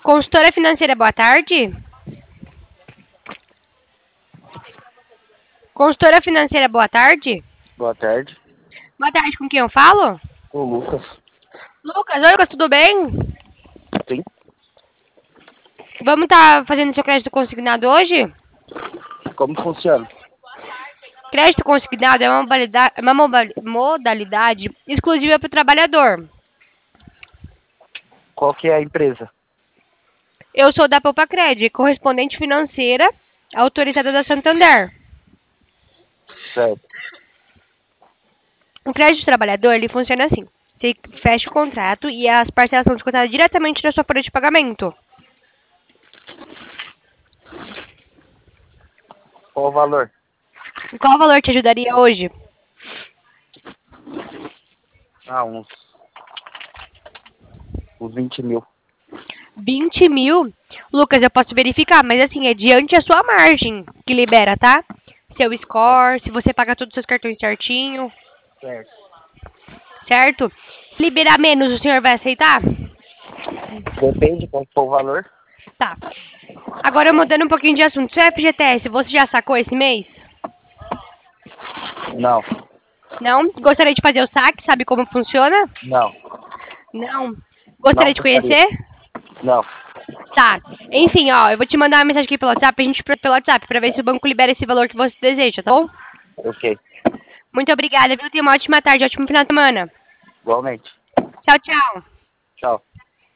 Consultora financeira, boa tarde. Consultora financeira, boa tarde. Boa tarde. Boa tarde, com quem eu falo? O Lucas. Lucas, tudo bem? Sim. Vamos estar fazendo seu crédito consignado hoje? Como funciona? Crédito consignado é uma modalidade exclusiva para o trabalhador. Qual que é a empresa? Eu sou da Popacred, correspondente financeira autorizada da Santander. Certo. O crédito trabalhador, ele funciona assim. Você fecha o contrato e as parcelas são descontadas diretamente da sua folha de pagamento. Qual o valor? Qual o valor te ajudaria hoje? Uns 20 mil. 20 mil? Lucas, eu posso verificar, mas assim, é diante a sua margem que libera, tá? Seu score, se você paga todos os seus cartões certinho, Certo. certo? Liberar menos, o senhor vai aceitar? Depende qual for o valor. Tá. Agora, mudando um pouquinho de assunto, seu FGTS, você já sacou esse mês? Não. Não? Gostaria de fazer o saque, sabe como funciona? Não. Não. Não Gostaria de gostaria. conhecer? Não. Tá. Enfim, ó, eu vou te mandar uma mensagem aqui pelo WhatsApp, pelo WhatsApp, pra ver se o banco libera esse valor que você deseja, tá bom? Ok. Muito obrigada, viu? Tenha uma ótima tarde, ótimo final de semana. Igualmente. Tchau, tchau. Tchau.